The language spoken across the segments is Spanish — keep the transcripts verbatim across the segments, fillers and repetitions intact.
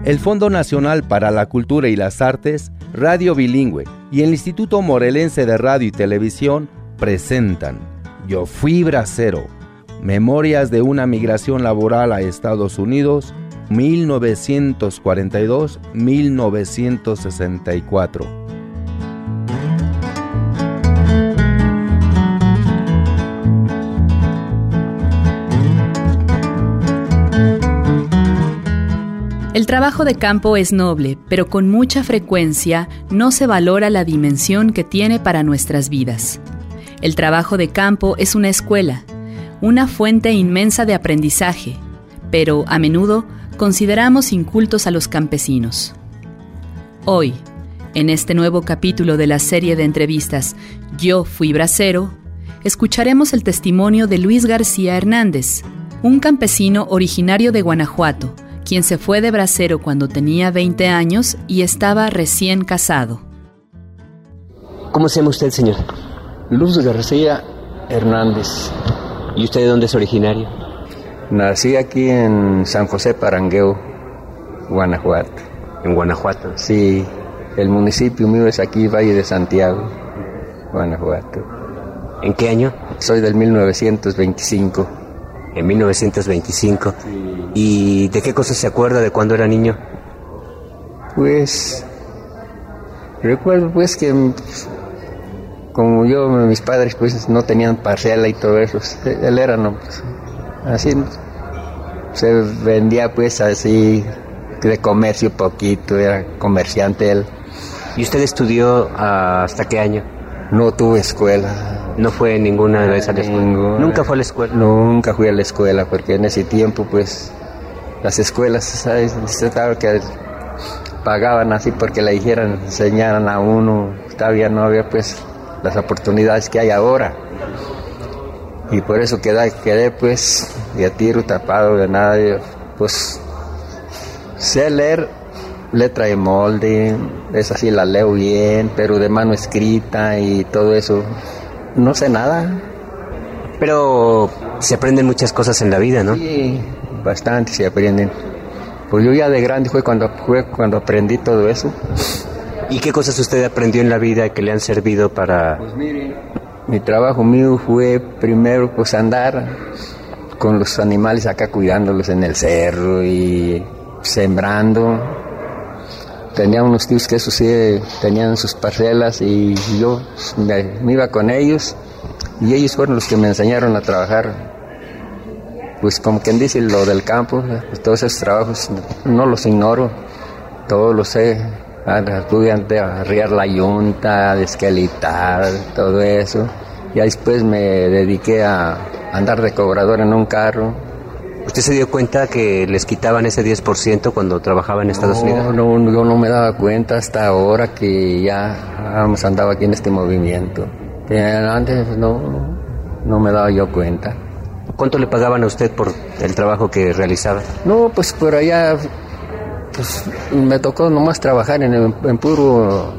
El Fondo Nacional para la Cultura y las Artes, Radio Bilingüe y el Instituto Morelense de Radio y Televisión presentan Yo Fui Bracero, Memorias de una migración laboral a Estados Unidos, mil novecientos cuarenta y dos a mil novecientos sesenta y cuatro. El trabajo de campo es noble, pero con mucha frecuencia no se valora la dimensión que tiene para nuestras vidas. El trabajo de campo es una escuela, una fuente inmensa de aprendizaje, pero a menudo consideramos incultos a los campesinos. Hoy, en este nuevo capítulo de la serie de entrevistas Yo Fui Bracero, escucharemos el testimonio de Luis García Hernández, un campesino originario de Guanajuato, quien se fue de bracero cuando tenía veinte años y estaba recién casado. ¿Cómo se llama usted, señor? Luis García Hernández. ¿Y usted de dónde es originario? Nací aquí en San José Parangueo, Guanajuato. ¿En Guanajuato? Sí, el municipio mío es aquí, Valle de Santiago, Guanajuato. ¿En qué año? Soy del mil novecientos veinticinco. En mil novecientos veinticinco. Sí. ¿Y de qué cosas se acuerda de cuando era niño? Pues, recuerdo pues que como yo, mis padres pues no tenían parcela y todo eso, él era, no, pues, así, se vendía pues así, de comercio poquito, era comerciante él. ¿Y usted estudió hasta qué año? No tuve escuela. ¿No fue en ninguna de esas escuelas? ¿Nunca fue a la escuela? Nunca fui a la escuela, porque en ese tiempo, pues, las escuelas, ¿sabes? Que pagaban así porque le dijeran, enseñaran a uno, todavía no había, pues, las oportunidades que hay ahora. Y por eso quedé, quedé pues, de a tiro tapado de nada, pues, sé leer letra de molde, esa sí la leo bien, pero de mano escrita y todo eso, no sé nada. Pero se aprenden muchas cosas en la vida, ¿no? Sí, bastante se aprenden. Pues yo ya de grande fue cuando, fue cuando aprendí todo eso. ¿Y qué cosas usted aprendió en la vida que le han servido para...? Pues mire, mi trabajo mío fue primero pues andar con los animales acá cuidándolos en el cerro y sembrando. Tenía unos tíos que eso sí, tenían sus parcelas y yo me, me iba con ellos y ellos fueron los que me enseñaron a trabajar, pues como quien dice lo del campo, pues todos esos trabajos no los ignoro, todos los sé, pude arriar la yunta, desquelitar, todo eso, y después me dediqué a andar de cobrador en un carro. ¿Usted se dio cuenta que les quitaban ese diez por ciento cuando trabajaba en Estados no, Unidos? No, yo no me daba cuenta hasta ahora que ya hemos andado aquí en este movimiento. Pero antes no, no me daba yo cuenta. ¿Cuánto le pagaban a usted por el trabajo que realizaba? No, pues por allá pues, me tocó nomás trabajar en, en puro,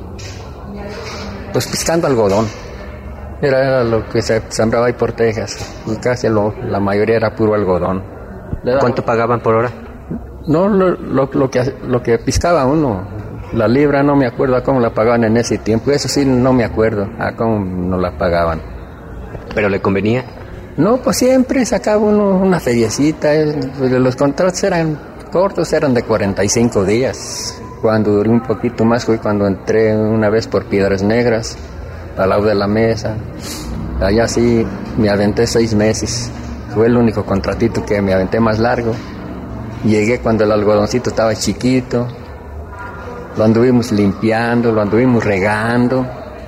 pues piscando algodón. Era, era lo que se sembraba ahí por Texas. Casi lo, la mayoría era puro algodón. ¿Cuánto pagaban por hora? No, lo, lo, lo, que, lo que piscaba uno, la libra, no me acuerdo a cómo la pagaban en ese tiempo, eso sí no me acuerdo a cómo nos la pagaban. ¿Pero le convenía? No, pues siempre sacaba uno una feriecita, los contratos eran cortos, eran de cuarenta y cinco días. Cuando duré un poquito más fue cuando entré una vez por Piedras Negras, al lado de la mesa, allá sí me aventé seis meses. Fue el único contratito que me aventé más largo. Llegué cuando el algodoncito estaba chiquito. Lo anduvimos limpiando, lo anduvimos regando.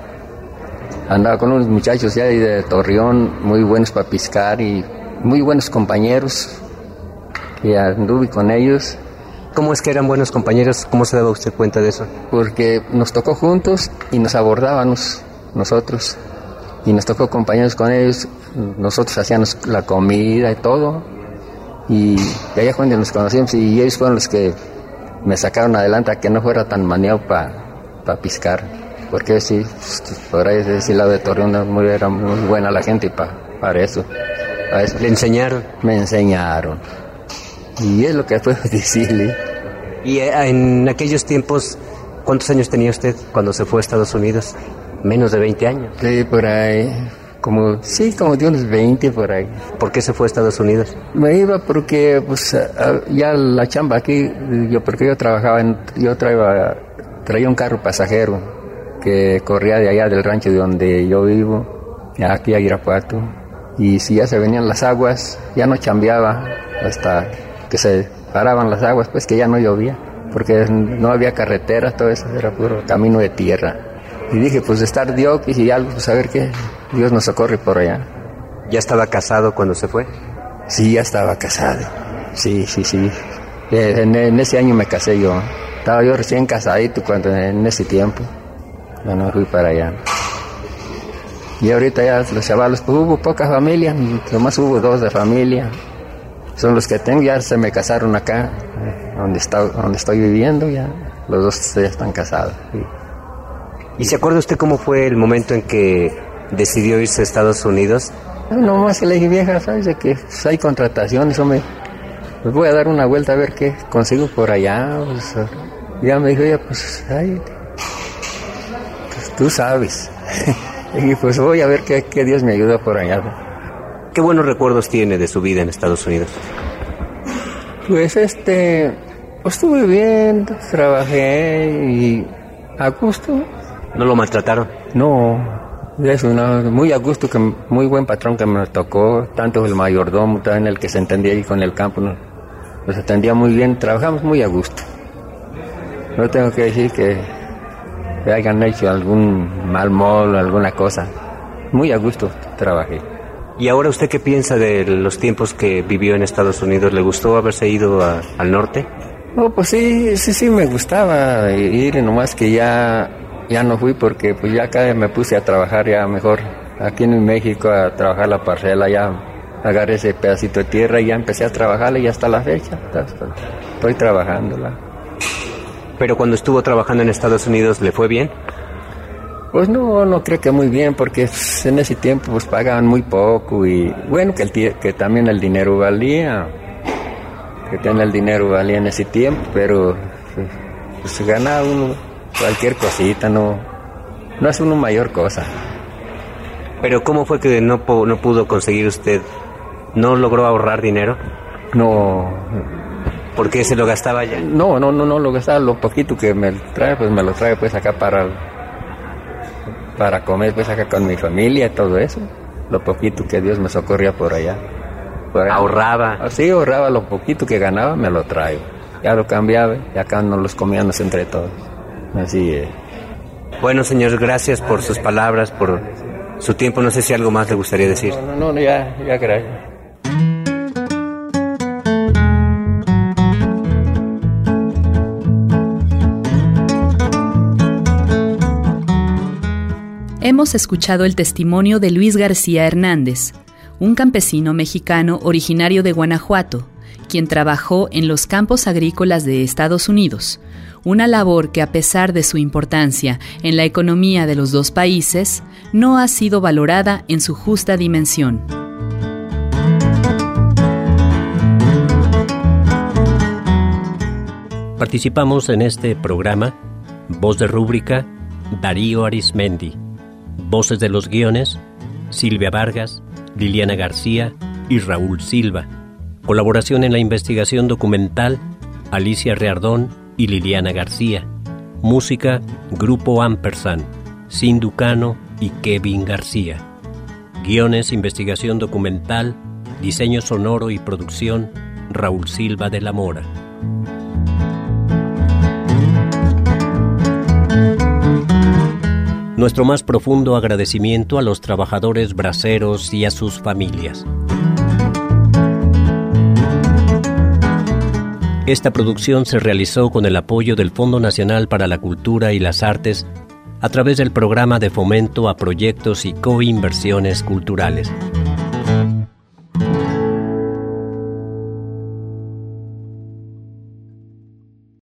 Andaba con unos muchachos ya de Torreón, muy buenos para piscar y muy buenos compañeros. Y anduve con ellos. ¿Cómo es que eran buenos compañeros? ¿Cómo se daba usted cuenta de eso? Porque nos tocó juntos y nos abordábamos nosotros. Y nos tocó compañeros con ellos. Nosotros hacíamos la comida y todo, y allá fue donde nos conocimos, y ellos fueron los que me sacaron adelante a que no fuera tan maniado para pa piscar, porque sí, por ahí de ese lado de Torreón era muy buena la gente pa, para eso, para eso. ¿Le enseñaron? Me enseñaron, y es lo que puedo decirle. Y en aquellos tiempos, ¿cuántos años tenía usted cuando se fue a Estados Unidos? Menos de veinte años. Sí, por ahí, como, sí, como de unos veinte por ahí. ¿Por qué se fue a Estados Unidos? Me iba porque, pues, ya la chamba aquí, yo porque yo trabajaba, en, yo traía, traía un carro pasajero que corría de allá del rancho de donde yo vivo, aquí a Irapuato. Y si ya se venían las aguas, ya no chambeaba hasta que se paraban las aguas, pues que ya no llovía, porque no había carreteras, todo eso era puro camino de tierra. Y dije, pues de estar Dios y algo, pues a ver qué, Dios nos socorre por allá. ¿Ya estaba casado cuando se fue? Sí, ya estaba casado, sí, sí, sí. En, en ese año me casé yo, estaba yo recién casadito cuando en ese tiempo, cuando me fui para allá. Y ahorita ya los chavalos, pues hubo pocas familias, nomás hubo dos de familia. Son los que tengo, ya se me casaron acá, donde, está, donde estoy viviendo, ya los dos ya están casados. Sí. ¿Y se acuerda usted cómo fue el momento en que decidió irse a Estados Unidos? No más que le dije, vieja, ¿sabes de que pues, hay contrataciones? Hombre, pues voy a dar una vuelta a ver qué consigo por allá. Pues, ya me dijo, ya pues, ay, pues tú sabes. Y pues voy a ver qué, qué Dios me ayuda por allá. ¿Qué buenos recuerdos tiene de su vida en Estados Unidos? Pues este, pues estuve bien, trabajé y a gusto. ¿No lo maltrataron? No, es una, muy a gusto, que muy buen patrón que me tocó, tanto el mayordomo, también el que se entendía ahí con el campo, nos, nos atendía muy bien, trabajamos muy a gusto. No tengo que decir que, que hayan hecho algún mal modo, alguna cosa, muy a gusto trabajé. ¿Y ahora usted qué piensa de los tiempos que vivió en Estados Unidos? ¿Le gustó haberse ido a, al norte? Oh, pues sí, sí, sí me gustaba ir, nomás que ya, ya no fui porque pues ya acá me puse a trabajar ya mejor. Aquí en México a trabajar la parcela, ya agarré ese pedacito de tierra y ya empecé a trabajarla y hasta la fecha, hasta, estoy trabajándola. ¿Pero cuando estuvo trabajando en Estados Unidos le fue bien? Pues no, no creo que muy bien, porque en ese tiempo pues pagaban muy poco y bueno, que, el t- que también el dinero valía, que también el dinero valía en ese tiempo, pero pues ganaba uno cualquier cosita, no, no es uno mayor cosa. ¿Pero cómo fue que no, no pudo conseguir usted, no logró ahorrar dinero? No. ¿Por qué se lo gastaba allá? No, no, no, no lo gastaba, lo poquito que me trae, pues me lo trae pues acá para... para comer pues acá con mi familia y todo eso, lo poquito que Dios me socorría por allá. Por allá. ¿Ahorraba? Sí, ahorraba lo poquito que ganaba, me lo traigo. Ya lo cambiaba y acá nos los comíamos entre todos. Así es. Bueno, señor, gracias por sus palabras, por su tiempo. No sé si algo más le gustaría decir. No, no, no, ya, ya gracias. Hemos escuchado el testimonio de Luis García Hernández, un campesino mexicano originario de Guanajuato, quien trabajó en los campos agrícolas de Estados Unidos, una labor que a pesar de su importancia en la economía de los dos países, no ha sido valorada en su justa dimensión. Participamos en este programa, voz de rúbrica, Darío Arismendi. Voces de los guiones, Silvia Vargas, Liliana García y Raúl Silva. Colaboración en la investigación documental, Alicia Reardón y Liliana García. Música, Grupo Ampersand, Sindu Cano y Kevin García. Guiones, investigación documental, diseño sonoro y producción, Raúl Silva de la Mora. Nuestro más profundo agradecimiento a los trabajadores braceros y a sus familias. Esta producción se realizó con el apoyo del Fondo Nacional para la Cultura y las Artes a través del Programa de Fomento a Proyectos y Coinversiones Culturales.